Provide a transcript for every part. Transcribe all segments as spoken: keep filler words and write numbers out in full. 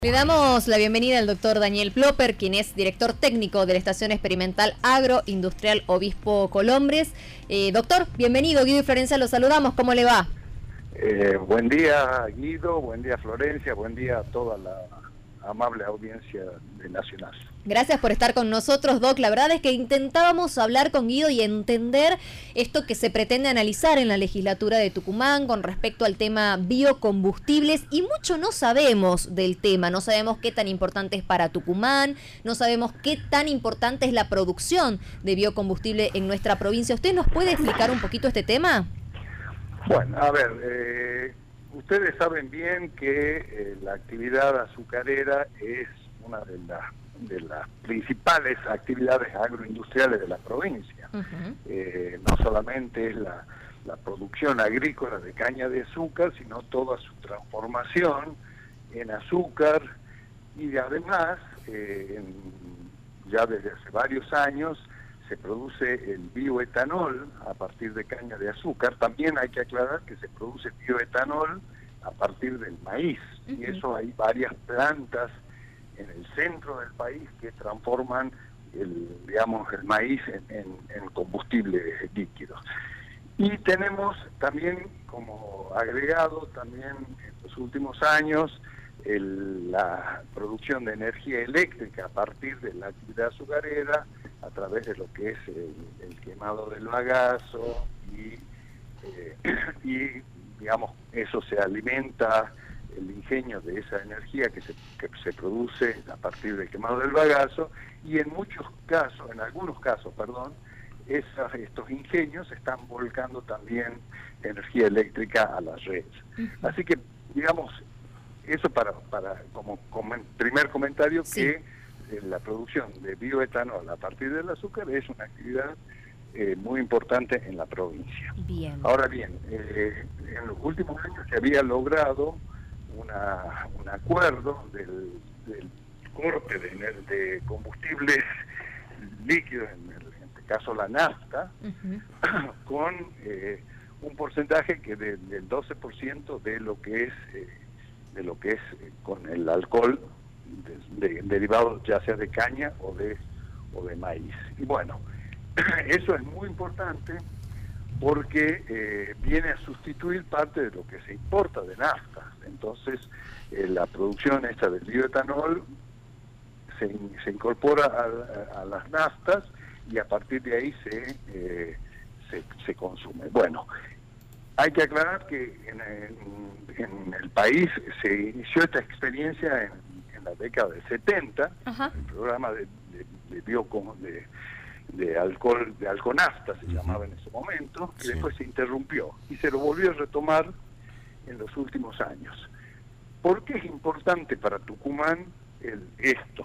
Le damos la bienvenida al doctor Daniel Ploper, quien es director técnico de la Estación Experimental Agroindustrial Obispo Colombres. Eh, doctor, bienvenido. Guido y Florencia, los saludamos. ¿Cómo le va? Eh, buen día, Guido, buen día, Florencia, buen día a toda la amable audiencia de Nacional. Gracias por estar con nosotros, Doc. La verdad es que intentábamos hablar con Guido y entender esto que se pretende analizar en la legislatura de Tucumán con respecto al tema biocombustibles, y mucho no sabemos del tema, no sabemos qué tan importante es para Tucumán, no sabemos qué tan importante es la producción de biocombustible en nuestra provincia. ¿Usted nos puede explicar un poquito este tema? Bueno, a ver, eh, ustedes saben bien que eh, la actividad azucarera es una de las de las principales actividades agroindustriales de la provincia. Uh-huh. eh, no solamente es la, la producción agrícola de caña de azúcar, sino toda su transformación en azúcar, y además, eh, en, ya desde hace varios años, se produce el bioetanol a partir de caña de azúcar. También hay que aclarar que se produce bioetanol a partir del maíz, uh-huh. y eso hay varias plantas en el centro del país que transforman el, digamos, el maíz en, en, en combustible líquido. Y tenemos también como agregado también en los últimos años el, la producción de energía eléctrica a partir de la actividad azucarera a través de lo que es el, el quemado del bagazo y, eh, y digamos eso se alimenta el ingenio de esa energía que se, que se produce a partir del quemado del bagazo, y en muchos casos, en algunos casos, perdón, esas, estos ingenios se están volcando también energía eléctrica a las redes. Uh-huh. Así que, digamos, eso para, para como, como primer comentario, sí, que eh, la producción de bioetanol a partir del azúcar es una actividad eh, muy importante en la provincia. Bien. Ahora bien, eh, en los últimos años se había logrado Una, un acuerdo del, del corte de, de combustibles líquidos, en, el, en este caso la nafta, uh-huh. con eh, un porcentaje que de, del doce por ciento de lo que es eh, de lo que es eh, con el alcohol de, de, derivado ya sea de caña o de o de maíz. Y bueno, eso es muy importante porque eh, viene a sustituir parte de lo que se importa de nafta. Entonces, eh, la producción esta del bioetanol se, se incorpora a, a las naftas y a partir de ahí se, eh, se, se consume. Bueno, hay que aclarar que en, en, en el país se inició esta experiencia en, en la década del setenta, uh-huh. el programa de, de, de biocom de de alcohol, de alconafta se uh-huh. llamaba en ese momento, que sí. después se interrumpió y se lo volvió a retomar en los últimos años. ¿Por qué es importante para Tucumán el, esto?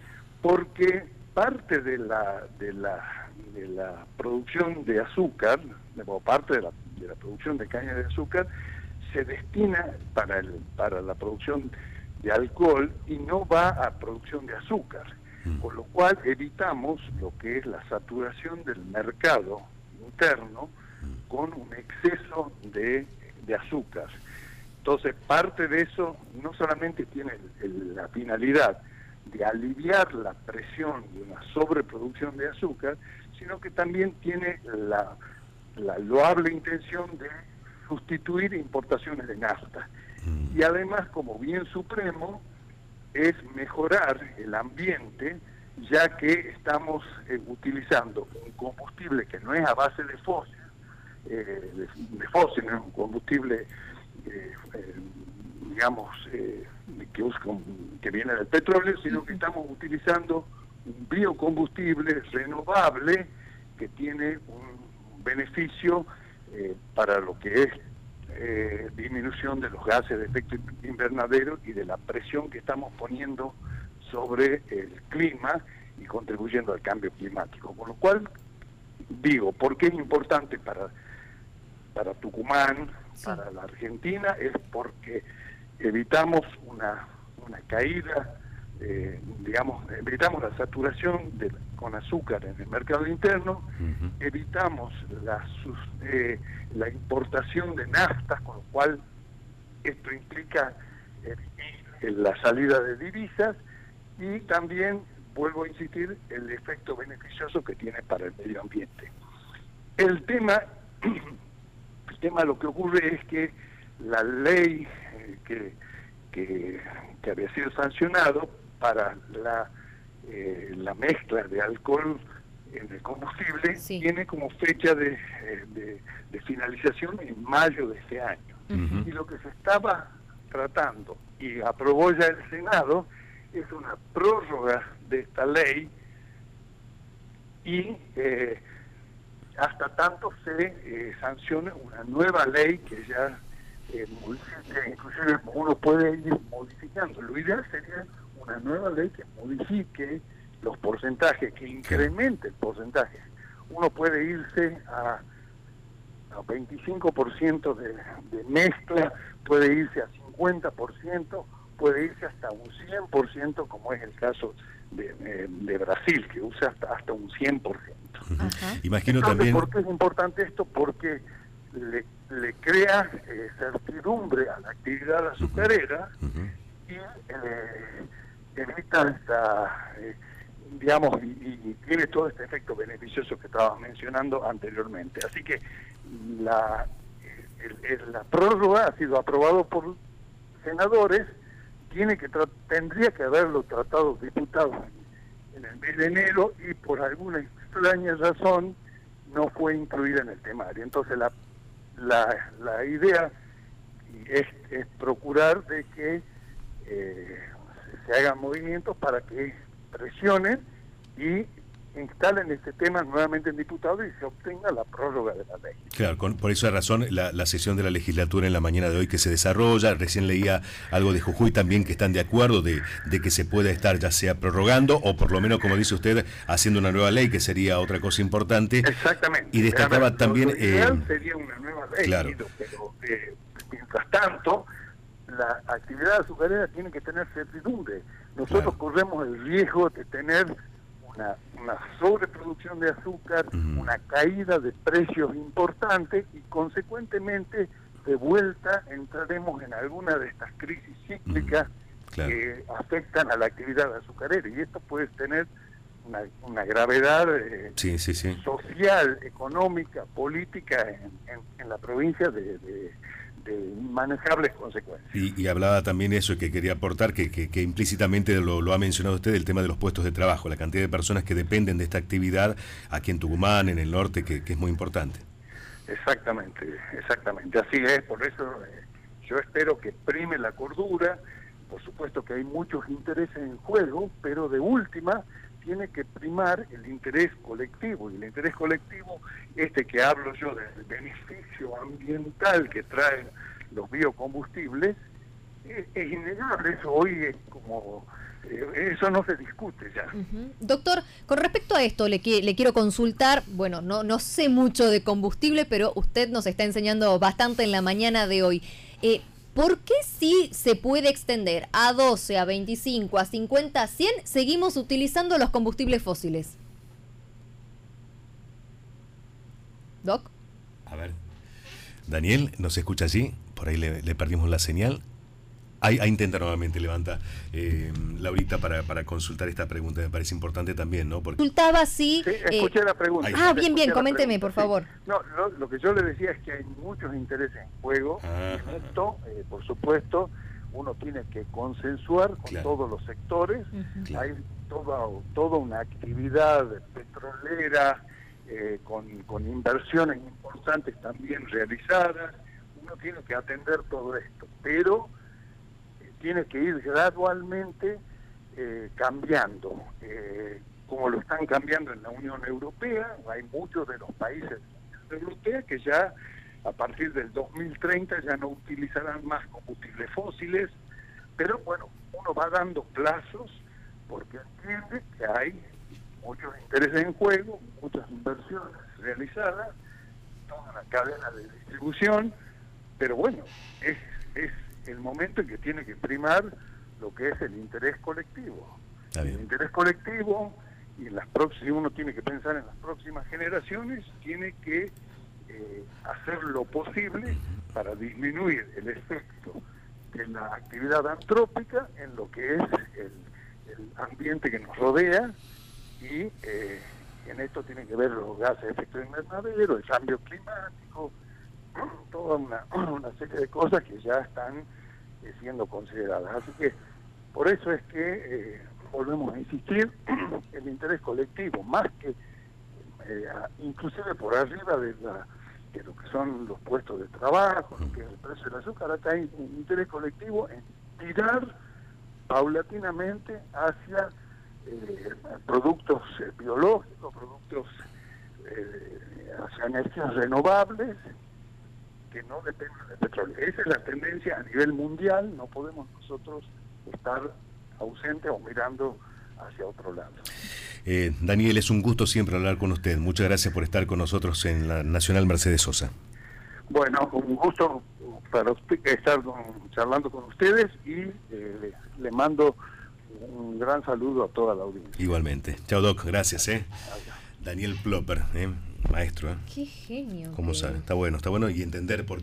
Porque parte de la de la de la producción de azúcar, o parte de la, de la producción de caña de azúcar, se destina para el para la producción de alcohol y no va a producción de azúcar. Con lo cual evitamos lo que es la saturación del mercado interno con un exceso de, de azúcar. Entonces, parte de eso no solamente tiene el, el, la finalidad de aliviar la presión de una sobreproducción de azúcar, sino que también tiene la, la loable intención de sustituir importaciones de nafta. Y además, como bien supremo, es mejorar el ambiente, ya que estamos eh, utilizando un combustible que no es a base de fósil, eh, de, de fósil, no es un combustible, eh, eh, digamos, eh, que, usa, que viene del petróleo, sino que estamos utilizando un biocombustible renovable que tiene un beneficio eh, para lo que es Eh, disminución de los gases de efecto invernadero y de la presión que estamos poniendo sobre el clima y contribuyendo al cambio climático. Con lo cual, digo, ¿por qué es importante para, para Tucumán, sí. para la Argentina? Es porque evitamos una, una caída, eh, digamos, evitamos la saturación de, con azúcar en el mercado interno, uh-huh. evitamos la, eh, la importación de naftas, con lo cual esto implica el la salida de divisas y también, vuelvo a insistir, el efecto beneficioso que tiene para el medio ambiente. El tema, el tema lo que ocurre es que la ley eh, que, que, que había sido sancionado para la, eh, la mezcla de alcohol en el combustible, sí, tiene como fecha de, eh, de, de finalización en mayo de este año. Uh-huh. Y lo que se estaba tratando, y aprobó ya el Senado, es una prórroga de esta ley y eh, hasta tanto se eh, sancione una nueva ley que ya eh, modifique, inclusive uno puede ir modificando. Lo ideal sería una nueva ley que modifique los porcentajes, que incremente el porcentaje. Uno puede irse a, a veinticinco por ciento de, de mezcla, puede irse a cincuenta por ciento, puede irse hasta un cien por ciento, como es el caso de, de, de Brasil, que usa hasta, hasta un cien por ciento. Uh-huh. Imagino Entonces, también... ¿por qué es importante esto? Porque le, le crea eh, certidumbre a la actividad azucarera uh-huh. y eh, evita esta... Eh, digamos, y, y tiene todo este efecto beneficioso que estábamos mencionando anteriormente. Así que la, el, el, la prórroga ha sido aprobado por senadores, tiene que tra tendría que haberlo tratado diputados en el mes de enero y por alguna extraña razón no fue incluida en el temario. Entonces la, la, la idea es, es procurar de que eh, se hagan movimientos para que presionen y instalen este tema nuevamente en diputados y se obtenga la prórroga de la ley. Claro, con, por esa razón la, la sesión de la legislatura en la mañana de hoy que se desarrolla, recién leía algo de Jujuy también que están de acuerdo de, de que se pueda estar ya sea prorrogando o por lo menos, como dice usted, haciendo una nueva ley, que sería otra cosa importante. Exactamente. Y destacaba Realmente, también... Lo ideal eh, sería una nueva ley, claro. pero eh, mientras tanto la actividad azucarera tiene que tener certidumbre. Nosotros claro. corremos el riesgo de tener una, una sobreproducción de azúcar, uh-huh. una caída de precios importante y consecuentemente de vuelta entraremos en alguna de estas crisis cíclicas uh-huh. claro. que afectan a la actividad azucarera y esto puede tener una, una gravedad eh, sí, sí, sí. social, económica, política en, en, en la provincia de... de de inmanejables consecuencias. Y, y hablaba también eso que quería aportar, que, que, que implícitamente lo, lo ha mencionado usted, el tema de los puestos de trabajo, la cantidad de personas que dependen de esta actividad aquí en Tucumán, en el norte, que, que es muy importante. Exactamente, exactamente, así es, por eso eh, yo espero que prime la cordura, por supuesto que hay muchos intereses en juego, pero de última tiene que primar el interés colectivo, y el interés colectivo, este que hablo yo del beneficio ambiental que traen los biocombustibles, es, es innegable, eso hoy es como, eh, eso no se discute ya. Uh-huh. Doctor, con respecto a esto, le, le quiero consultar, bueno, no, no sé mucho de combustible, pero usted nos está enseñando bastante en la mañana de hoy. Eh, ¿Por qué si se puede extender a doce, a veinticinco, a cincuenta, a cien, seguimos utilizando los combustibles fósiles? ¿Doc? A ver. Daniel, ¿nos escucha allí? Por ahí le, le perdimos la señal. Ahí, ahí intenta nuevamente, levanta eh, Laurita para, para consultar esta pregunta, me parece importante también, ¿no? Porque... Consultaba si... Sí, escuché eh... la pregunta. Ah, bien, bien, coménteme, por favor. Sí. No, lo, lo que yo le decía es que hay muchos intereses en juego, ah, en esto, eh, por supuesto, uno tiene que consensuar con claro. todos los sectores, uh-huh. hay toda, toda una actividad petrolera, eh, con, con inversiones importantes también realizadas, uno tiene que atender todo esto, pero... tiene que ir gradualmente eh, cambiando, eh, como lo están cambiando en la Unión Europea. Hay muchos de los países de la Unión Europea que ya a partir del dos mil treinta ya no utilizarán más combustibles fósiles, pero bueno, uno va dando plazos porque entiende que hay muchos intereses en juego, muchas inversiones realizadas, toda una cadena de distribución, pero bueno, es, es el momento en que tiene que primar lo que es el interés colectivo. El interés colectivo, y en las próximas, uno tiene que pensar en las próximas generaciones, tiene que eh, hacer lo posible para disminuir el efecto de la actividad antrópica en lo que es el, el ambiente que nos rodea, y eh, en esto tienen que ver los gases de efecto invernadero, el cambio climático, toda una, una serie de cosas que ya están eh, siendo consideradas. Así que por eso es que eh, volvemos a insistir, el interés colectivo, más que eh, inclusive por arriba de, la, de lo que son los puestos de trabajo, lo que es el precio del azúcar, acá hay un interés colectivo en tirar paulatinamente hacia eh, productos eh, biológicos, productos eh, hacia energías renovables que no dependen del petróleo. Esa es la tendencia a nivel mundial, no podemos nosotros estar ausentes o mirando hacia otro lado. Eh, Daniel, es un gusto siempre hablar con usted. Muchas gracias por estar con nosotros en la Nacional Mercedes Sosa. Bueno, un gusto para usted estar con, charlando con ustedes, y eh, le mando un gran saludo a toda la audiencia. Igualmente. Chao, Doc. Gracias. ¿eh? Daniel Plopper, ¿eh? Maestro. ¿eh? Qué genio. ¿Cómo sabe? Está bueno, está bueno, y entender por